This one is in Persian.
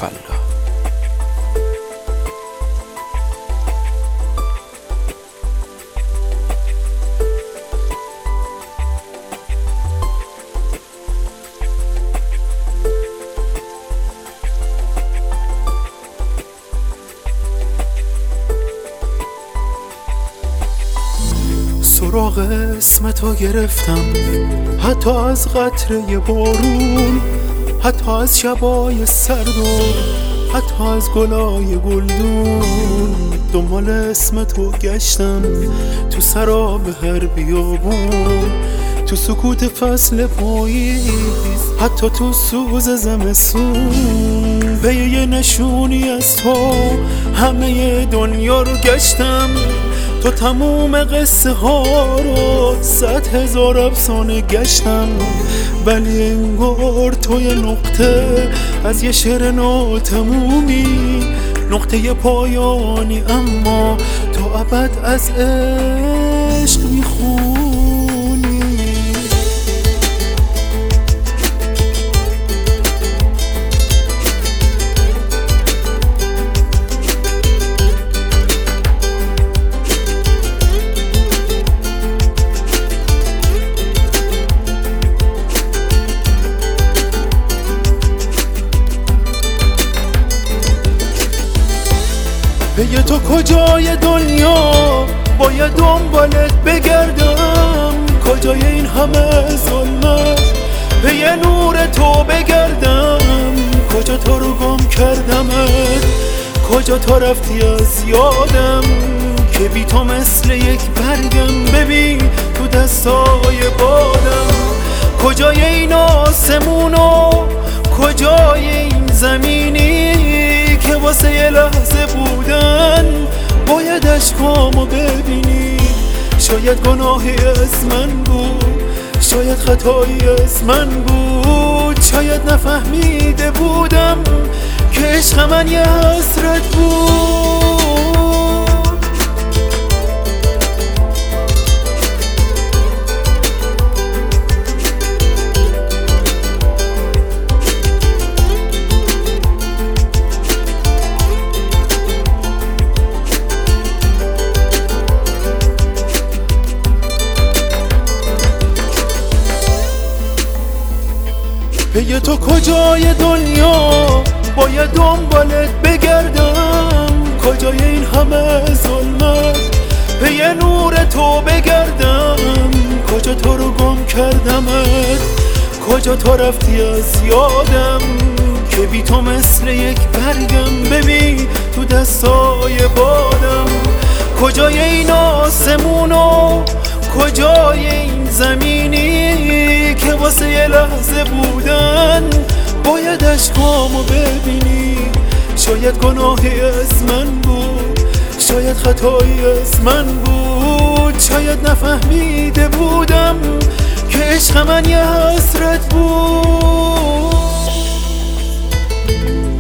فلا. سراغ اسمتو گرفتم، حتی از قطره بارون، حتی از شبای سرد و حتی از گلای گلدون. دنبال اسمتو گشتم تو سراب هر بیابون، تو سکوت فصل پاییز، حتی تو سوز زمستون. به یه نشونی از تو همه دنیا رو گشتم، تو تموم قصه ها رو 100,000 افسانه گشتم، ولی انگار تو یه نقطه از یه شعر ناتمومی، نقطه پایانی اما تو ابد از عشق میخونی. به تو کجای دنیا باید دنبالت بگردم، کجای این همه ظلمت به یه نور تو بگردم، کجا تو رو گم کردمت، کجا تو رفتی از یادم، که بی تو مثل یک برگم ببین تو دستای بادم. کجای این آسمونو، کجای این زمینی که واسه یه لحظه بودن باید اشکامو ببینی. شاید گناهی از من بود، شاید خطایی از من بود، شاید نفهمیده بودم که عشق من یه حسرت بود. به تو کجای دنیا باید دنبالت بگردم، کجای این همه ظلمت به یه نور تو بگردم، کجا تو رو گم کردمت، کجا تو رفتی از یادم، که بی تو مثل یک برگم ببین تو دستای بادم. کجای این آسمونو، کجای این زمینی که واسه یه لحظه بودن باید اشکامو ببینی. شاید گناهی از من بود، شاید خطایی از من بود، شاید نفهمیده بودم که عشق من یه حسرت بود.